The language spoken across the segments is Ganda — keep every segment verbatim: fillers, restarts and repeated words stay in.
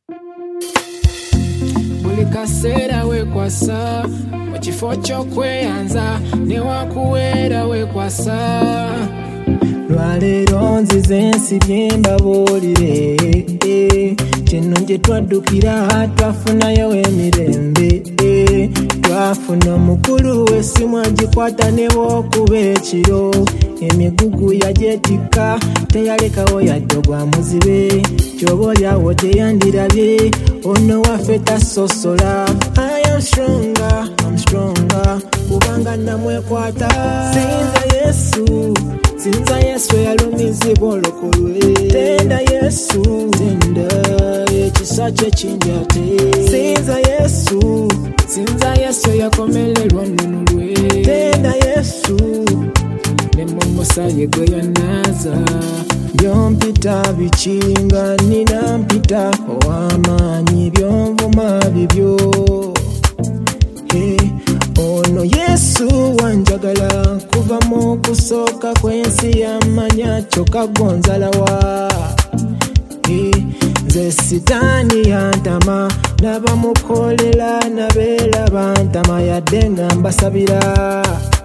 Buli kaseera wekwasa mu kifo ky'okweyanza ne wakuweera wekwasa. Lwaleero nzize nsibye mbabuulire kino gye twaddukira twafunayo emirembe. Twafuna omukulu w'essimu agikwata ne bw'okuba ekiro. Emigugu yagyetikka teyalekawo yadde gwa muzibe. Ky'oba olyawo teyandirabye ono waffe tasosola. I am stronger, I'm stronger kubanga namwekwata. Sinza Yesu, sinza Yesu eyalumizibwa olokolwe. Tenda Yesu, tenda ekisa kye kinjate. Sinza Yesu, sinza Yesu eyakomererwa nnunulwe. Tenda Yesu ne mu musaayi gwe yanaaza. Byompita bikinga nina mpita ow'amaanyi byonvuma bibyo. Hey, ono Yesu wanjagala kuva mu kusooka kw'ensi yamanya kyokka gonzalawa. Hey, nze sitaani yantama nabamukolera nabeera bantama yadde nga mbasabira.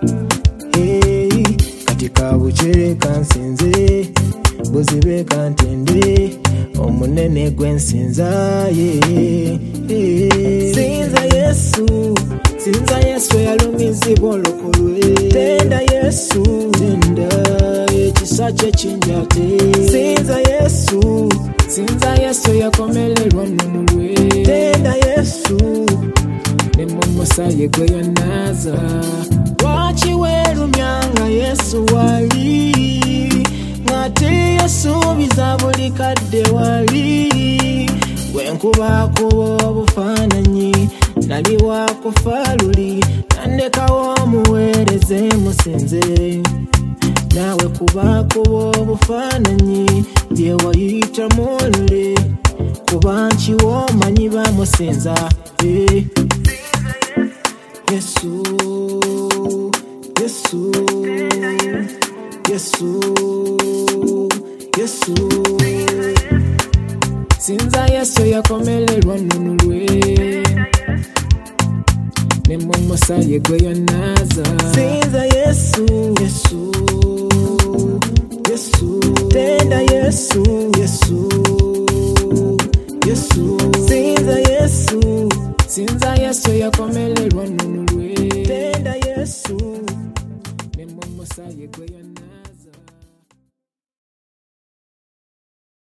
Hey, kati kabukere kansinze buzibe kantende omunene gwensinza. Yeah, yeah. Sinza Yesu, sinza Yesu eyalumizibwa olokolwe. Tenda Yesu, tenda ekisa kye kinjate. Sinza Yesu, sinza Yesu eyakomererwa nnunulwe. Tenda Yesu ne mu musaayi gwe yanaaza. Lwaki weerumya nga Yesu wali ng'ate yasuubiza buli kadde wali. Bwenkubakuba obufaananyi nali wakufa luli nandekawo omuweereze musinze. Naawe kubakuba obufaananyi bye wayita mulule kuba nkiwo omanyi bamusinza. Hey. Yesu, Yesu, Yesu, Yesu. Sinza Yesu yakomererwa nnunulwe ne mu musaayi gwe yanaaza. Sinza Yesu, Yesu, Yesu. Tenda Yesu, Yesu.